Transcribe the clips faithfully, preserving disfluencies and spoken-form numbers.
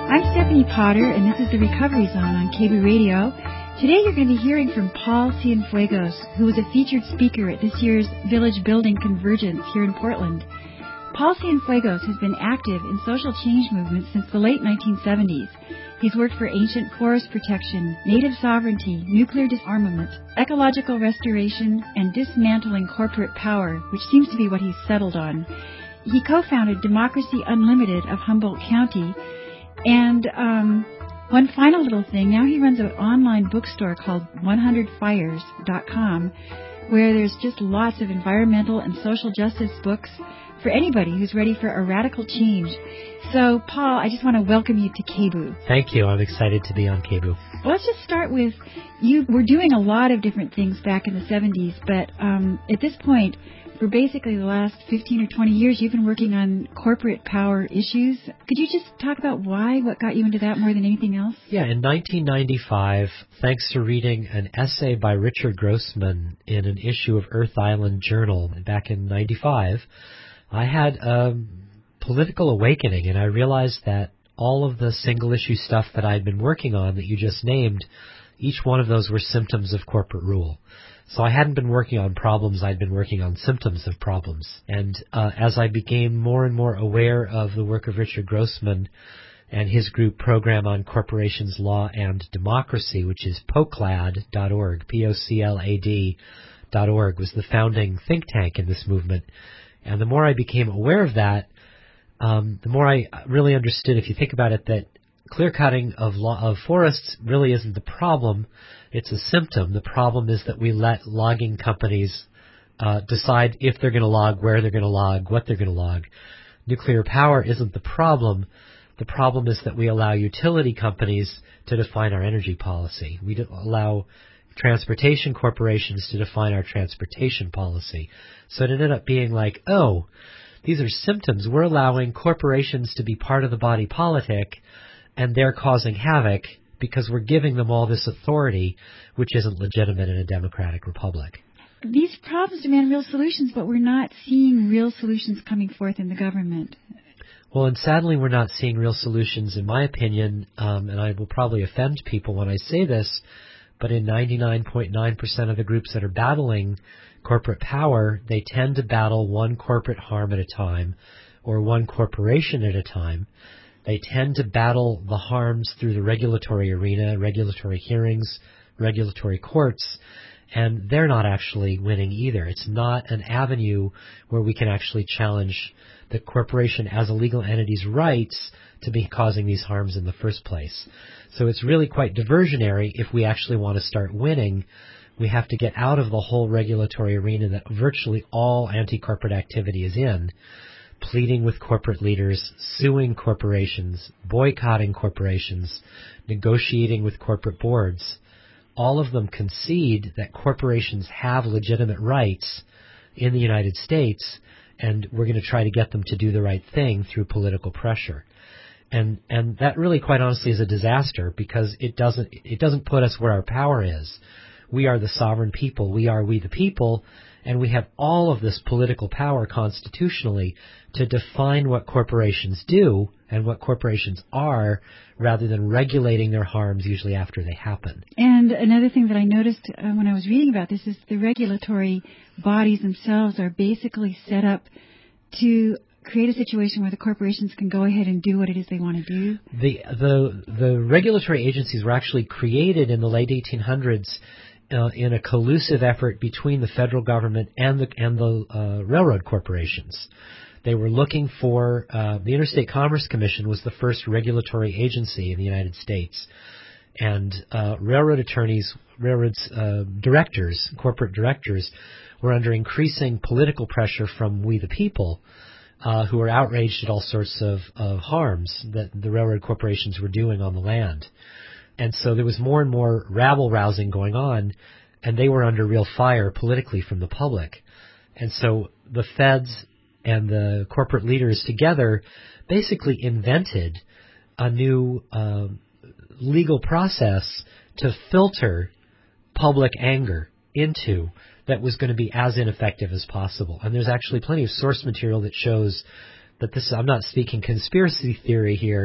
I'm Stephanie Potter, and this is the Recovery Zone on K B Radio. Today you're going to be hearing from Paul Cienfuegos, who was a featured speaker at this year's Village Building Convergence here in Portland. Paul Cienfuegos has been active in social change movements since the late nineteen seventies. He's worked for ancient forest protection, native sovereignty, nuclear disarmament, ecological restoration, and dismantling corporate power, which seems to be what he's settled on. He co-founded Democracy Unlimited of Humboldt County. And um, one final little thing, now he runs an online bookstore called one hundred fires dot com, where there's just lots of environmental and social justice books for anybody who's ready for a radical change. So, Paul, I just want to welcome you to K B U. Thank you. I'm excited to be on K B U. Well, let's just start with, you were doing a lot of different things back in the seventies, but um, at this point, for basically the last fifteen or twenty years, you've been working on corporate power issues. Could you just talk about why, what got you into that more than anything else? Yeah, in nineteen ninety-five, thanks to reading an essay by Richard Grossman in an issue of Earth Island Journal back in ninety-five, I had a political awakening, and I realized that all of the single-issue stuff that I'd been working on that you just named, each one of those were symptoms of corporate rule. So I hadn't been working on problems, I'd been working on symptoms of problems. And uh, as I became more and more aware of the work of Richard Grossman and his group Program on Corporations, Law, and Democracy, which is P O C L A D dot org, P O C L A D dot org, was the founding think tank in this movement. And the more I became aware of that, um, the more I really understood, if you think about it, that clear-cutting of, law, of forests really isn't the problem. It's a symptom. The problem is that we let logging companies uh, decide if they're going to log, where they're going to log, what they're going to log. Nuclear power isn't the problem. The problem is that we allow utility companies to define our energy policy. We allow transportation corporations to define our transportation policy. So it ended up being like, oh, these are symptoms. We're allowing corporations to be part of the body politic, and they're causing havoc because we're giving them all this authority, which isn't legitimate in a democratic republic. These problems demand real solutions, but we're not seeing real solutions coming forth in the government. Well, and sadly, we're not seeing real solutions, in my opinion, um, and I will probably offend people when I say this, but in ninety-nine point nine percent of the groups that are battling corporate power, they tend to battle one corporate harm at a time or one corporation at a time. They tend to battle the harms through the regulatory arena, regulatory hearings, regulatory courts, and they're not actually winning either. It's not an avenue where we can actually challenge the corporation as a legal entity's rights to be causing these harms in the first place. So it's really quite diversionary if we actually want to start winning. We have to get out of the whole regulatory arena that virtually all anti-corporate activity is in, pleading with corporate leaders, suing corporations, boycotting corporations, negotiating with corporate boards. All of them concede that corporations have legitimate rights in the United States, and we're going to try to get them to do the right thing through political pressure. And and that really, quite honestly, is a disaster because it doesn't it doesn't put us where our power is. We are the sovereign people. We are we the people. And we have all of this political power constitutionally to define what corporations do and what corporations are rather than regulating their harms usually after they happen. And another thing that I noticed uh, when I was reading about this is the regulatory bodies themselves are basically set up to create a situation where the corporations can go ahead and do what it is they want to do. The the the regulatory agencies were actually created in the late eighteen hundreds Uh, in a collusive effort between the federal government and the and the uh, railroad corporations. They were looking for uh, the Interstate Commerce Commission was the first regulatory agency in the United States, and uh, railroad attorneys, railroads uh, directors, corporate directors, were under increasing political pressure from we the people, uh, who were outraged at all sorts of, of harms that the railroad corporations were doing on the land. And so there was more and more rabble-rousing going on, and they were under real fire politically from the public. And so the feds and the corporate leaders together basically invented a new uh, legal process to filter public anger into that was going to be as ineffective as possible. And there's actually plenty of source material that shows that this, I'm not speaking conspiracy theory here,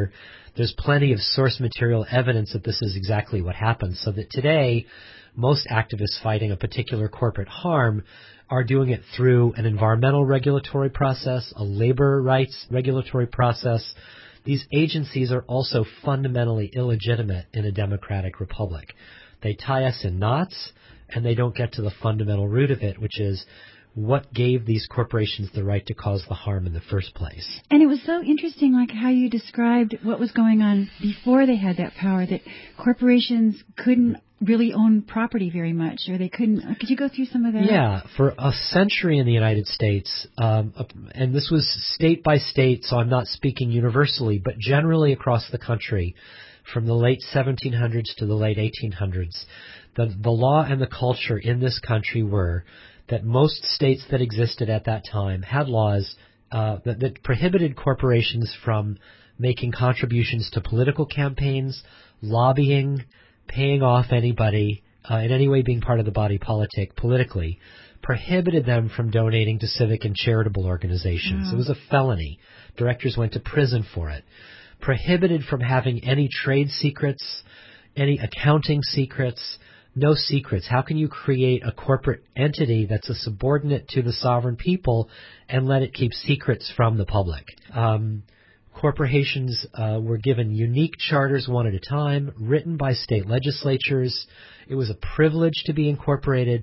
there's plenty of source material evidence that this is exactly what happened, so that today most activists fighting a particular corporate harm are doing it through an environmental regulatory process, a labor rights regulatory process. These agencies are also fundamentally illegitimate in a democratic republic. They tie us in knots, and they don't get to the fundamental root of it, which is what gave these corporations the right to cause the harm in the first place. And it was so interesting, like how you described what was going on before they had that power, that corporations couldn't really own property very much, or they couldn't. Could you go through some of that? Yeah, for a century in the United States, um, and this was state by state, so I'm not speaking universally, but generally across the country, from the late seventeen hundreds to the late eighteen hundreds, the, the law and the culture in this country were that most states that existed at that time had laws uh, that, that prohibited corporations from making contributions to political campaigns, lobbying, paying off anybody, uh, in any way being part of the body politic politically, prohibited them from donating to civic and charitable organizations. Mm. It was a felony. Directors went to prison for it. Prohibited from having any trade secrets, any accounting secrets, no secrets. How can you create a corporate entity that's a subordinate to the sovereign people and let it keep secrets from the public? Um, corporations uh, were given unique charters one at a time, written by state legislatures. It was a privilege to be incorporated.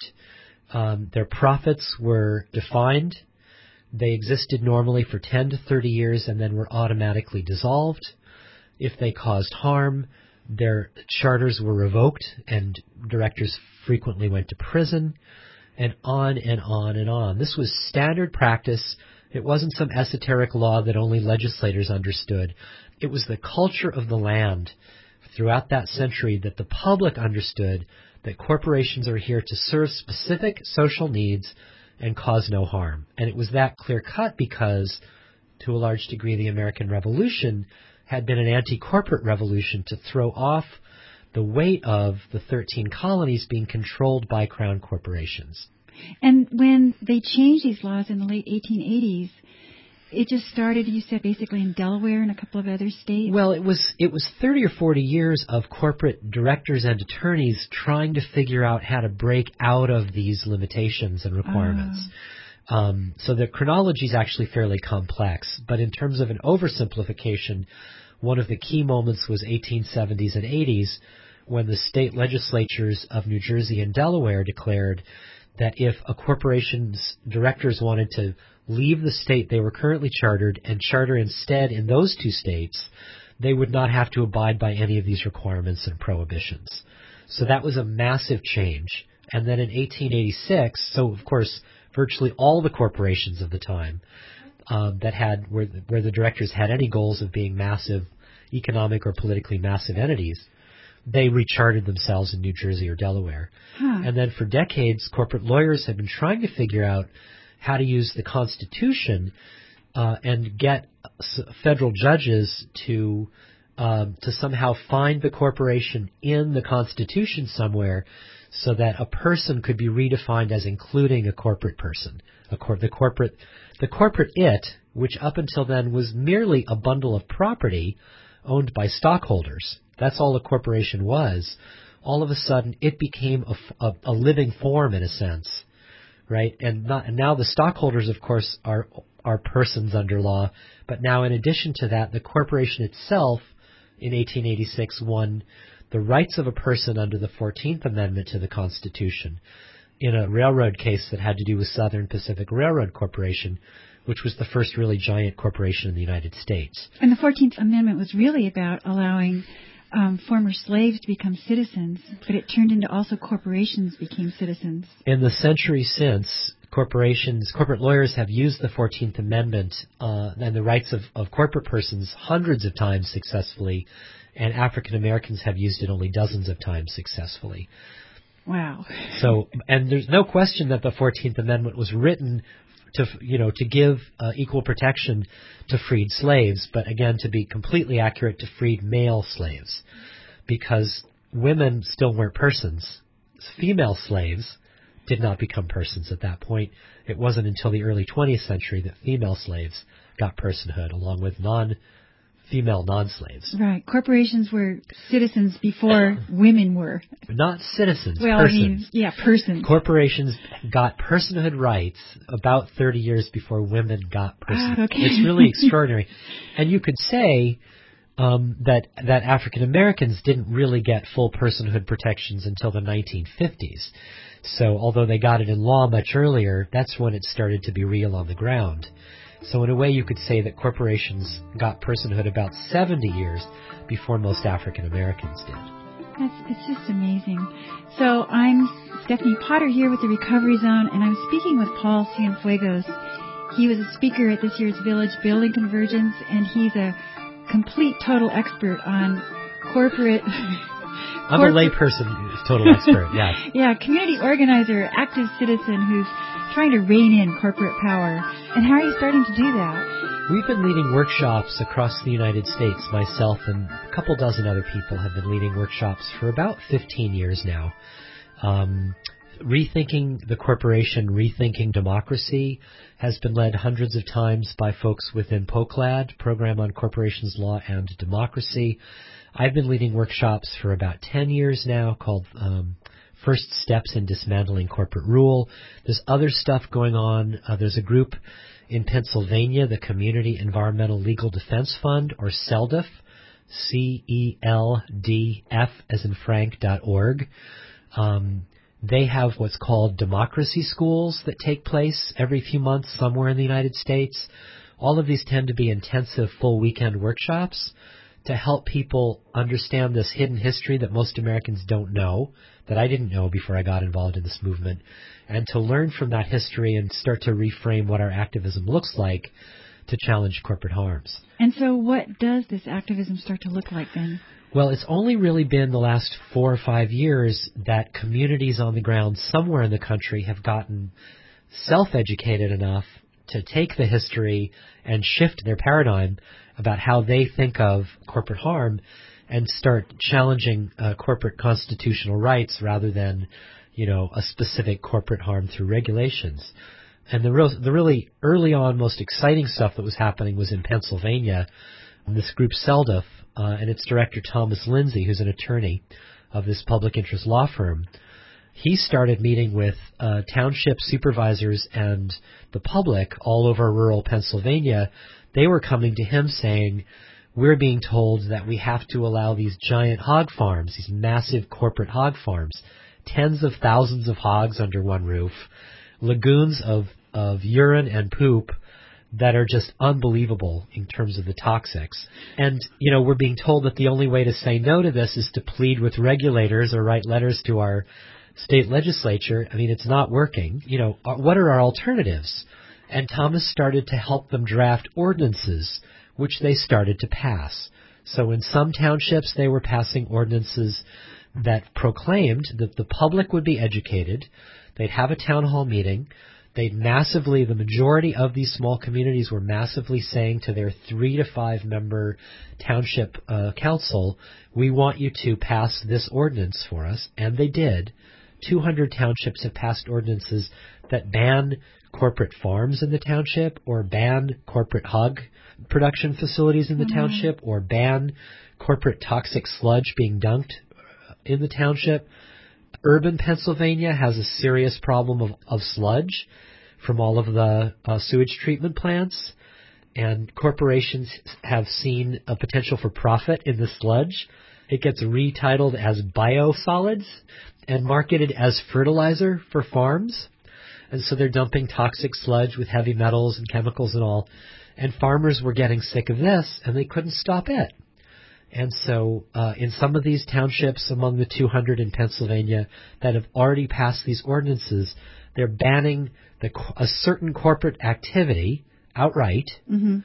Um, their profits were defined. They existed normally for ten to thirty years and then were automatically dissolved. If they caused harm, their charters were revoked and directors frequently went to prison, and on and on and on. This was standard practice. It wasn't some esoteric law that only legislators understood. It was the culture of the land throughout that century that the public understood that corporations are here to serve specific social needs and cause no harm. And it was that clear-cut because, to a large degree, the American Revolution had been an anti-corporate revolution to throw off the weight of the thirteen colonies being controlled by crown corporations. And when they changed these laws in the late eighteen eighties, it just started, you said, basically in Delaware and a couple of other states? Well, it was it was thirty or forty years of corporate directors and attorneys trying to figure out how to break out of these limitations and requirements. Uh. Um, so the chronology is actually fairly complex, but in terms of an oversimplification, one of the key moments was eighteen seventies and eighties, when the state legislatures of New Jersey and Delaware declared that if a corporation's directors wanted to leave the state they were currently chartered and charter instead in those two states, they would not have to abide by any of these requirements and prohibitions. So that was a massive change. And then in eighteen eighty-six, so of course, virtually all the corporations of the time um, that had where the, where the directors had any goals of being massive economic or politically massive entities, they rechartered themselves in New Jersey or Delaware. Huh. And then for decades, corporate lawyers have been trying to figure out how to use the Constitution uh, and get federal judges to um, to somehow find the corporation in the Constitution somewhere, so that a person could be redefined as including a corporate person. A cor- the corporate, the corporate it, which up until then was merely a bundle of property owned by stockholders. That's all a corporation was. All of a sudden, it became a, a, a living form in a sense, right? And, not, and now the stockholders, of course, are are persons under law. But now, in addition to that, the corporation itself, in eighteen eighty-six, won the rights of a person under the fourteenth Amendment to the Constitution in a railroad case that had to do with Southern Pacific Railroad Corporation, which was the first really giant corporation in the United States. And the fourteenth Amendment was really about allowing um, former slaves to become citizens, but it turned into also corporations became citizens. In the century since, corporations, corporate lawyers have used the fourteenth Amendment uh, and the rights of, of corporate persons hundreds of times successfully, and African Americans have used it only dozens of times successfully. Wow. So, and there's no question that the fourteenth Amendment was written to, you know, to give uh, equal protection to freed slaves, but again, to be completely accurate, to freed male slaves, because women still weren't persons. Female slaves did not become persons at that point. It wasn't until the early twentieth century that female slaves got personhood, along with non female non-slaves. Right. Corporations were citizens before women were. Not citizens, well, persons. I mean, yeah, persons. Corporations got personhood rights about thirty years before women got personhood. Oh, okay. It's really extraordinary. And you could say um, that that African Americans didn't really get full personhood protections until the nineteen fifties. So although they got it in law much earlier, that's when it started to be real on the ground. So in a way, you could say that corporations got personhood about seventy years before most African Americans did. That's, it's just amazing. So I'm Stephanie Potter here with the Recovery Zone, and I'm speaking with Paul Cienfuegos. He was a speaker at this year's Village Building Convergence, and he's a complete, total expert on corporate... I'm Corpor- a layperson, total expert, yes. Yeah, community organizer, active citizen who's trying to rein in corporate power. And how are you starting to do that? We've been leading workshops across the United States. Myself and a couple dozen other people have been leading workshops for about fifteen years now. Um, rethinking the corporation, rethinking democracy has been led hundreds of times by folks within POCLAD, Program on Corporations, Law, and Democracy. I've been leading workshops for about ten years now called um, First Steps in Dismantling Corporate Rule. There's other stuff going on. Uh, there's a group in Pennsylvania, the Community Environmental Legal Defense Fund, or CELDF, C E L D F as in Frank dot org. Um, they have what's called democracy schools that take place every few months somewhere in the United States. All of these tend to be intensive full weekend workshops to help people understand this hidden history that most Americans don't know, that I didn't know before I got involved in this movement, and to learn from that history and start to reframe what our activism looks like to challenge corporate harms. And so what does this activism start to look like then? Well, it's only really been the last four or five years that communities on the ground somewhere in the country have gotten self-educated enough to take the history and shift their paradigm about how they think of corporate harm and start challenging uh, corporate constitutional rights rather than, you know, a specific corporate harm through regulations. And the real, the really early on, most exciting stuff that was happening was in Pennsylvania. This group CELDF uh, and its director Thomas Lindsay, who's an attorney of this public interest law firm, he started meeting with uh, township supervisors and the public all over rural Pennsylvania. They were coming to him saying, we're being told that we have to allow these giant hog farms, these massive corporate hog farms, tens of thousands of hogs under one roof, lagoons of, of urine and poop that are just unbelievable in terms of the toxics. And, you know, we're being told that the only way to say no to this is to plead with regulators or write letters to our state legislature. I mean, it's not working. You know, what are our alternatives? And Thomas started to help them draft ordinances, which they started to pass. So in some townships, they were passing ordinances that proclaimed that the public would be educated. They'd have a town hall meeting. They'd massively, the majority of these small communities were massively saying to their three to five member township uh, council, we want you to pass this ordinance for us. And they did. two hundred townships have passed ordinances that ban corporate farms in the township, or ban corporate hog production facilities in the mm-hmm. township, or ban corporate toxic sludge being dumped in the township. Urban Pennsylvania has a serious problem of, of sludge from all of the uh, sewage treatment plants, and corporations have seen a potential for profit in the sludge. It gets retitled as biosolids and marketed as fertilizer for farms. And so they're dumping toxic sludge with heavy metals and chemicals and all. And farmers were getting sick of this, and they couldn't stop it. And so uh, in some of these townships, among the two hundred in Pennsylvania that have already passed these ordinances, they're banning the, a certain corporate activity outright. Mm-hmm.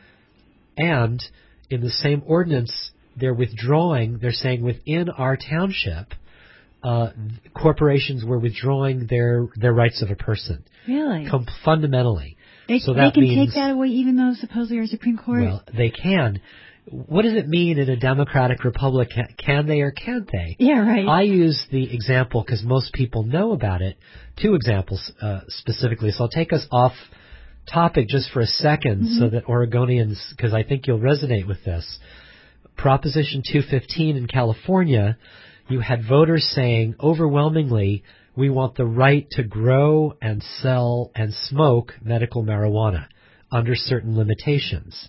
And in the same ordinance, they're withdrawing, they're saying within our township, uh, corporations were withdrawing their, their rights of a person. Really? Com- fundamentally. They, so they that can means, take that away even though supposedly our Supreme Court... Well, they can. What does it mean in a democratic republic? Can, can they or can't they? Yeah, right. I use the example because most people know about it. Two examples uh, specifically. So I'll take us off topic just for a second mm-hmm. so that Oregonians, because I think you'll resonate with this. Proposition two fifteen in California, you had voters saying overwhelmingly, we want the right to grow and sell and smoke medical marijuana under certain limitations.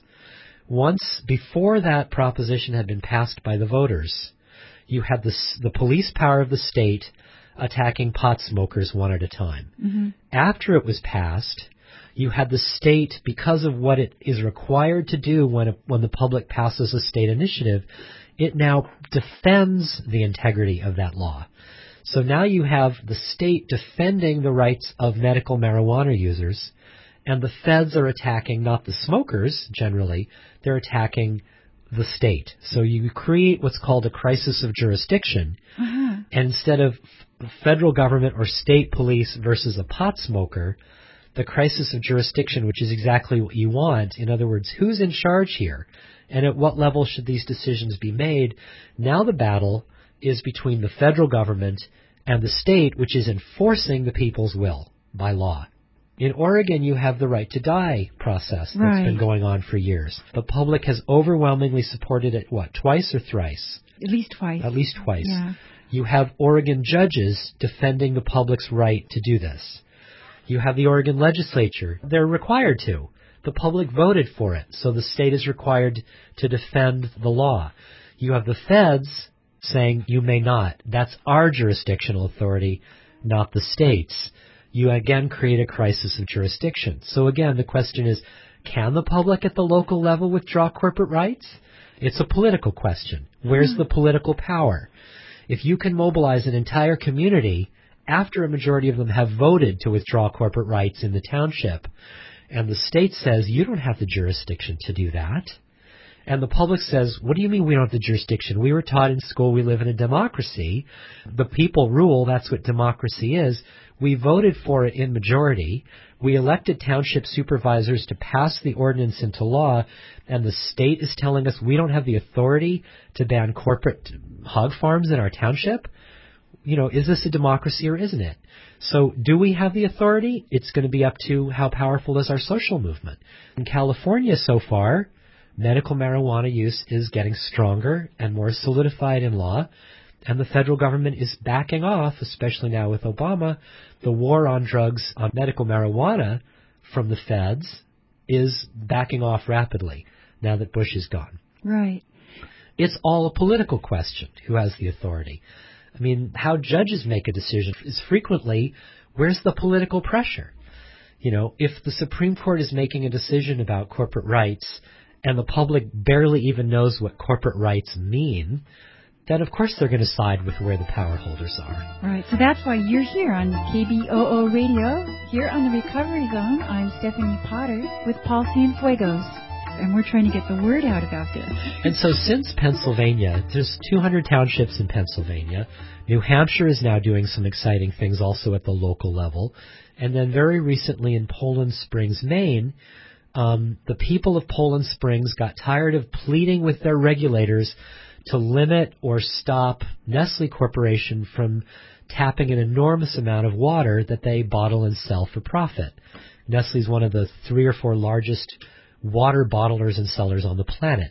Once, before that proposition had been passed by the voters, you had the, the police power of the state attacking pot smokers one at a time. Mm-hmm. After it was passed, you had the state, because of what it is required to do when a, when the public passes a state initiative, it now defends the integrity of that law. So now you have the state defending the rights of medical marijuana users, and the feds are attacking not the smokers, generally, they're attacking the state. So you create what's called a crisis of jurisdiction, uh-huh. and instead of federal government or state police versus a pot smoker, the crisis of jurisdiction, which is exactly what you want, in other words, who's in charge here, and at what level should these decisions be made? Now the battle is between the federal government and the state, which is enforcing the people's will by law. In Oregon, you have the right to die process that's right. been going on for years. The public has overwhelmingly supported it, what, twice or thrice? At least twice. At least twice. Yeah. You have Oregon judges defending the public's right to do this. You have the Oregon legislature. They're required to. The public voted for it, so the state is required to defend the law. You have the feds saying you may not. That's our jurisdictional authority, not the state's. You again create a crisis of jurisdiction. So again, the question is, can the public at the local level withdraw corporate rights? It's a political question. Where's the political power? If you can mobilize an entire community after a majority of them have voted to withdraw corporate rights in the township, and the state says you don't have the jurisdiction to do that, and the public says, what do you mean we don't have the jurisdiction? We were taught in school we live in a democracy. The people rule. That's what democracy is. We voted for it in majority. We elected township supervisors to pass the ordinance into law, and the state is telling us we don't have the authority to ban corporate hog farms in our township? You know, is this a democracy or isn't it? So do we have the authority? It's going to be up to how powerful is our social movement. In California so far, medical marijuana use is getting stronger and more solidified in law, and the federal government is backing off, especially now with Obama. The war on drugs, on medical marijuana from the feds is backing off rapidly now that Bush is gone. Right. It's all a political question, who has the authority. I mean, how judges make a decision is frequently, where's the political pressure? You know, if the Supreme Court is making a decision about corporate rights and the public barely even knows what corporate rights mean, then of course they're going to side with where the power holders are. Right. So that's why you're here on K B O O Radio, here on the Recovery Zone. I'm Stephanie Potter with Paul Cienfuegos, and we're trying to get the word out about this. And so since Pennsylvania, there's two hundred townships in Pennsylvania. New Hampshire is now doing some exciting things also at the local level. And then very recently in Poland Springs, Maine, um, the people of Poland Springs got tired of pleading with their regulators to limit or stop Nestle Corporation from tapping an enormous amount of water that they bottle and sell for profit. Nestle is one of the three or four largest water bottlers and sellers on the planet.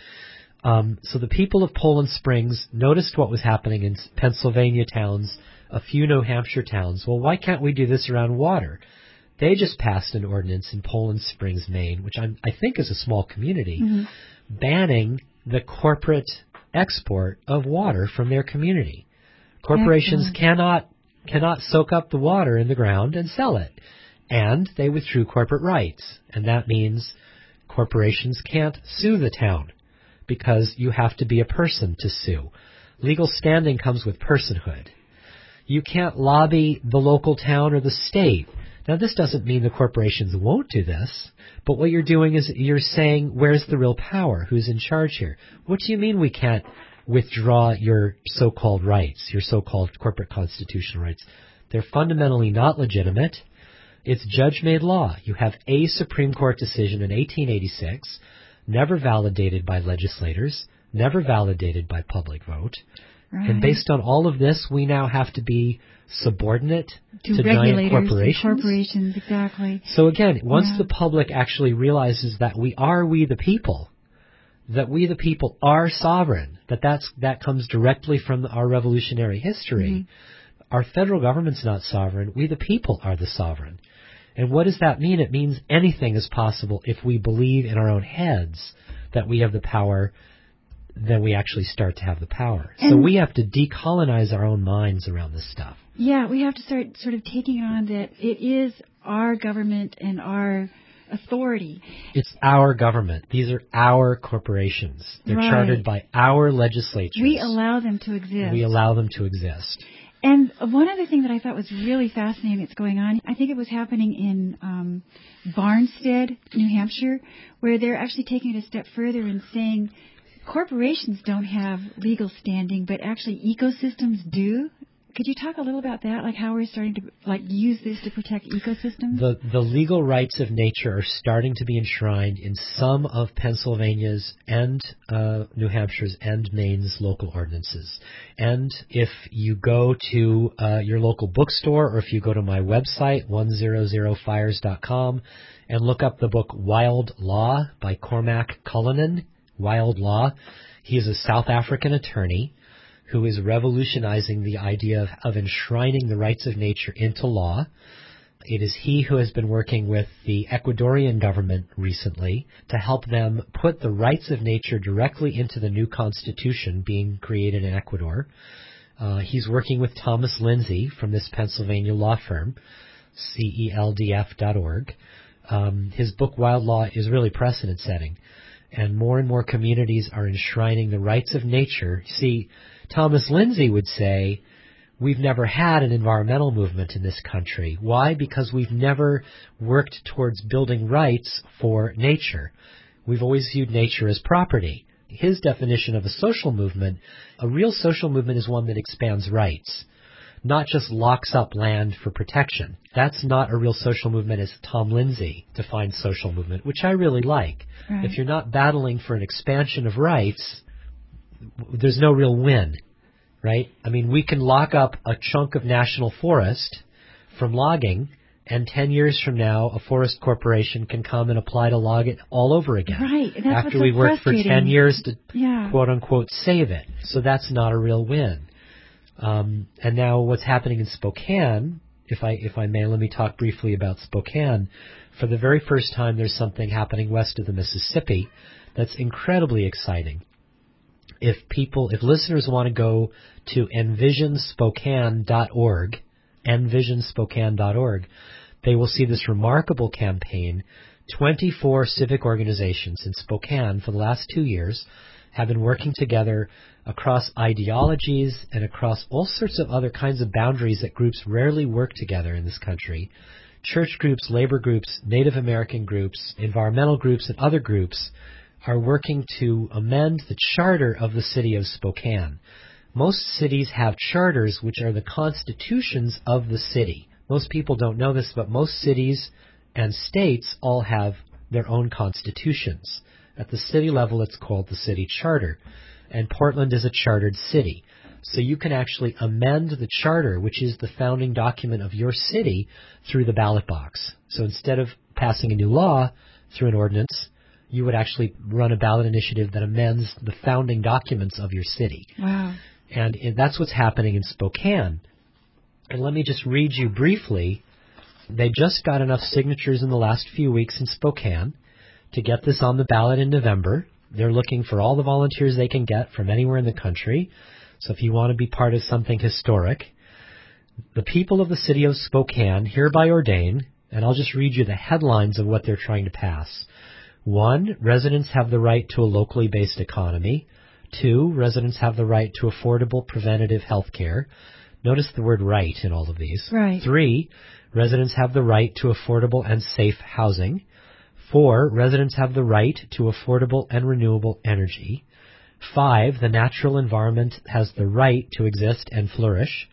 Um, so the people of Poland Springs noticed what was happening in Pennsylvania towns, a few New Hampshire towns. Well, why can't we do this around water? They just passed an ordinance in Poland Springs, Maine, which I'm, I think is a small community, mm-hmm. banning the corporate export of water from their community. Corporations Excellent. cannot cannot soak up the water in the ground and sell it. And they withdrew corporate rights. And that means corporations can't sue the town because you have to be a person to sue. Legal standing comes with personhood. You can't lobby the local town or the state. Now, this doesn't mean the corporations won't do this, but what you're doing is you're saying, where's the real power? Who's in charge here? What do you mean we can't withdraw your so-called rights, your so-called corporate constitutional rights? They're fundamentally not legitimate. It's judge-made law. You have a Supreme Court decision in eighteen eighty-six, never validated by legislators, never validated by public vote. Right. And based on all of this, we now have to be subordinate to, to regulators, giant corporations. To corporations, exactly. So again, once yeah. the public actually realizes that we are we the people, that we the people are sovereign, that that's, that comes directly from our revolutionary history. Mm-hmm. Our federal government's not sovereign. We the people are the sovereign. And what does that mean? It means anything is possible if we believe in our own heads that we have the power, then we actually start to have the power. And so we have to decolonize our own minds around this stuff. Yeah, we have to start sort of taking it on that it is our government and our authority. It's our government. These are our corporations. They're right. chartered by our legislatures. We allow them to exist. We allow them to exist. And one other thing that I thought was really fascinating that's going on, I think it was happening in um, Barnstead, New Hampshire, where they're actually taking it a step further and saying corporations don't have legal standing, but actually ecosystems do. Could you talk a little about that, like how we're starting to like use this to protect ecosystems? The the legal rights of nature are starting to be enshrined in some of Pennsylvania's and uh, New Hampshire's and Maine's local ordinances. And if you go to uh, your local bookstore, or if you go to my website, one hundred fires dot com, and look up the book Wild Law by Cormac Cullinan, Wild Law, he is a South African attorney who is revolutionizing the idea of, of enshrining the rights of nature into law. It is he who has been working with the Ecuadorian government recently to help them put the rights of nature directly into the new constitution being created in Ecuador. Uh, he's working with Thomas Lindsay from this Pennsylvania law firm, C E L D F dot org. Um, his book Wild Law is really precedent-setting, and more and more communities are enshrining the rights of nature. See, Thomas Lindsay would say, we've never had an environmental movement in this country. Why? Because we've never worked towards building rights for nature. We've always viewed nature as property. His definition of a social movement, a real social movement is one that expands rights, not just locks up land for protection. That's not a real social movement as Tom Lindsay defines social movement, which I really like. Right. If you're not battling for an expansion of rights, there's no real win, right? I mean, we can lock up a chunk of national forest from logging, and ten years from now, a forest corporation can come and apply to log it all over again. Right. That's after what's we so worked for ten years to, yeah. quote unquote, save it. So that's not a real win. Um, and now what's happening in Spokane, if I if I may, let me talk briefly about Spokane. For the very first time, there's something happening west of the Mississippi that's incredibly exciting. If people, if listeners want to go to envision spokane dot org, envision spokane dot org, they will see this remarkable campaign. twenty-four civic organizations in Spokane for the last two years have been working together across ideologies and across all sorts of other kinds of boundaries that groups rarely work together in this country. Church groups, labor groups, Native American groups, environmental groups, and other groups are working to amend the charter of the city of Spokane. Most cities have charters which are the constitutions of the city. Most people don't know this, but most cities and states all have their own constitutions. At the city level, it's called the city charter, and Portland is a chartered city. So you can actually amend the charter, which is the founding document of your city, through the ballot box. So instead of passing a new law through an ordinance, you would actually run a ballot initiative that amends the founding documents of your city. Wow. And that's what's happening in Spokane. And let me just read you briefly. They just got enough signatures in the last few weeks in Spokane to get this on the ballot in November. They're looking for all the volunteers they can get from anywhere in the country. So if you want to be part of something historic, the people of the city of Spokane hereby ordain, and I'll just read you the headlines of what they're trying to pass. One, residents have the right to a locally based economy. Two, residents have the right to affordable preventative health care. Notice the word right in all of these. Right. Three, residents have the right to affordable and safe housing. Four, residents have the right to affordable and renewable energy. Five, the natural environment has the right to exist and flourish.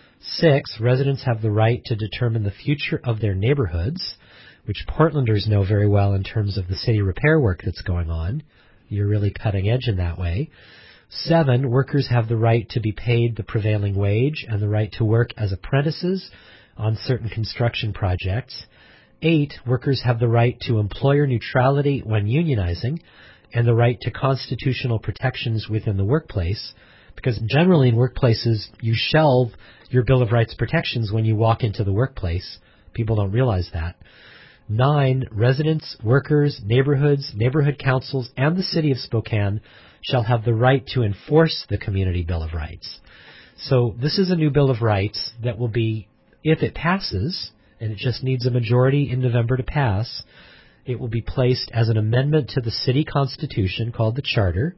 Six, residents have the right to determine the future of their neighborhoods, which Portlanders know very well in terms of the city repair work that's going on. You're really cutting edge in that way. Seven, workers have the right to be paid the prevailing wage and the right to work as apprentices on certain construction projects. Eight, workers have the right to employer neutrality when unionizing and the right to constitutional protections within the workplace, because generally in workplaces you shelve your Bill of Rights protections when you walk into the workplace. People don't realize that. Nine, residents, workers, neighborhoods, neighborhood councils, and the city of Spokane shall have the right to enforce the Community Bill of Rights. So this is a new Bill of Rights that will be, if it passes, and it just needs a majority in November to pass, it will be placed as an amendment to the city constitution called the Charter,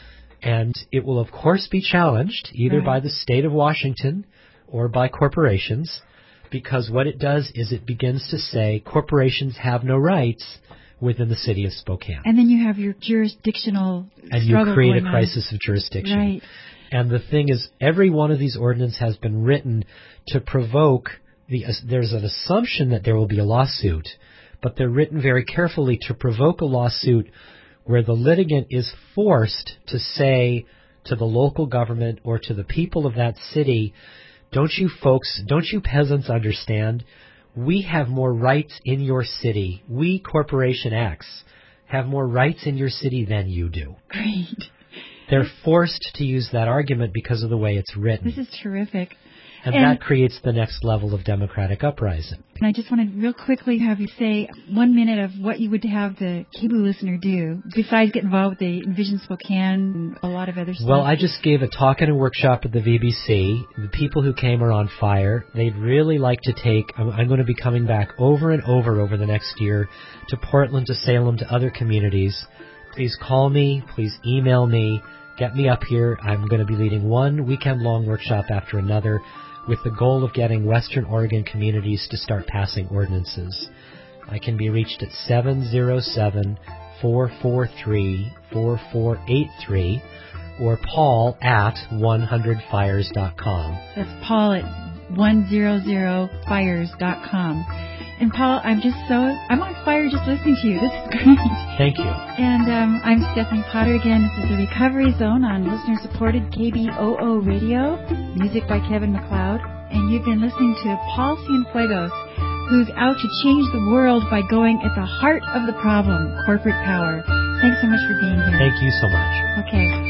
and it will of course be challenged either right. by the state of Washington or by corporations, because what it does is it begins to say corporations have no rights within the city of Spokane. And then you have your jurisdictional and struggle you create going a crisis on. of jurisdiction. Right. And the thing is, every one of these ordinances has been written to provoke the. Uh, there's an assumption that there will be a lawsuit, but they're written very carefully to provoke a lawsuit where the litigant is forced to say to the local government or to the people of that city, don't you folks, don't you peasants understand? We have more rights in your city. We, Corporation X, have more rights in your city than you do. Great. They're forced to use that argument because of the way it's written. This is terrific. And, and that creates the next level of democratic uprising. And I just wanted real quickly have you say one minute of what you would have the K B O O listener do, besides get involved with the Envision Spokane and a lot of other stuff. Well, I just gave a talk and a workshop at the V B C. The people who came are on fire. They'd really like to take, I'm, I'm going to be coming back over and over over the next year to Portland, to Salem, to other communities. Please call me. Please email me. Get me up here. I'm going to be leading one weekend-long workshop after another with the goal of getting Western Oregon communities to start passing ordinances. I can be reached at seven oh seven, four four three, four four eight three or Paul at one hundred fires dot com. That's Paul at one hundred fires dot com. And Paul, I'm just so, I'm on fire just listening to you. This is great. Thank you. And um, I'm Stephanie Potter again. This is the Recovery Zone on listener-supported K B O O Radio, music by Kevin MacLeod. And you've been listening to Paul Cienfuegos, who's out to change the world by going at the heart of the problem, corporate power. Thanks so much for being here. Thank you so much. Okay.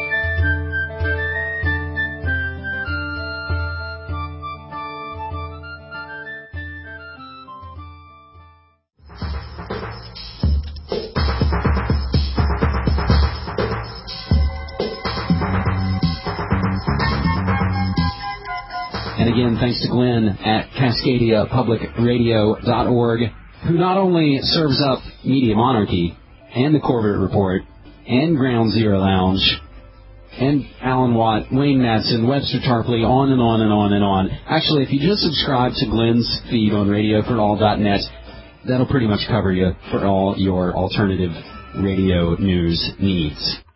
And again, thanks to Glenn at Cascadia Public Radio dot org, who not only serves up Media Monarchy and the Corbett Report and Ground Zero Lounge and Alan Watt, Wayne Madsen, Webster Tarpley, on and on and on and on. Actually, if you just subscribe to Glenn's feed on radio for all dot net, that'll pretty much cover you for all your alternative radio news needs.